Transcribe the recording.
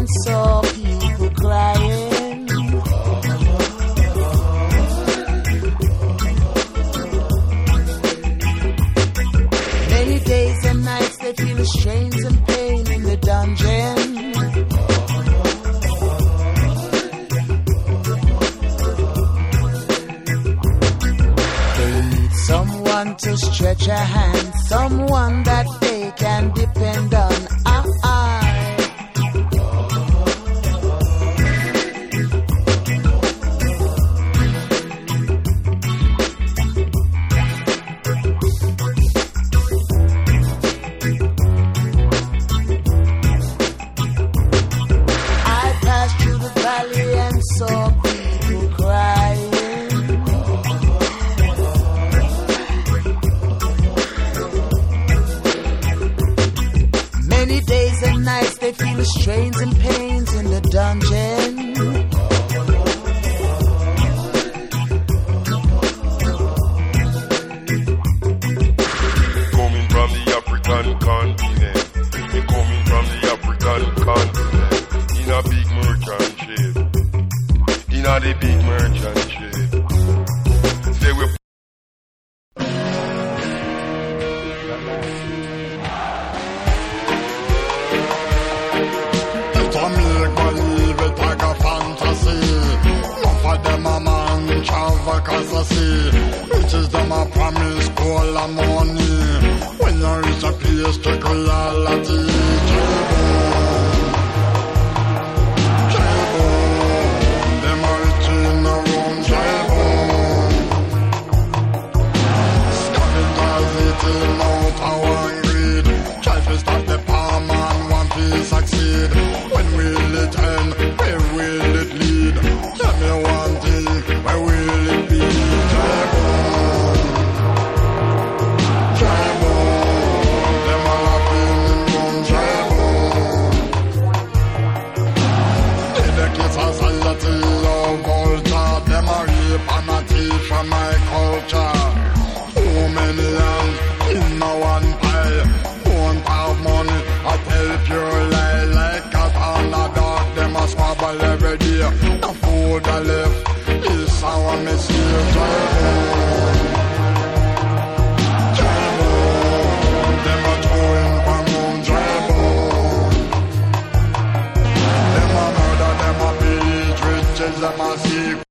saw people crying. Many days and nights they feel the strains and pain in the dungeon. They need someone to stretch a hand, someone that they can depend on. Saw people crying. Many days and nights they feel the strains and pains in the dungeon. Coming from the African continent, they coming from the African continent in a big merchant ship. In a the big merchant ship. They will it a make believe it like a fantasy. Enough of them a man travel cause I see. Riches them a promise gold and money. When you reach a place to reality. Succeed. When will it end? Where will it lead? Tell me one thing, where will it be? Drive on, them all up in one drive on. In the case society of culture, them a rape and a thief from my culture. Too many hands in no one pile. Won't have money, I tell pure lie like cat on the dog. Them a squabble every day. The food I left is our message. Drive on, them a throwing from home. Drive on, them a murder, them a beat riches, them a seek.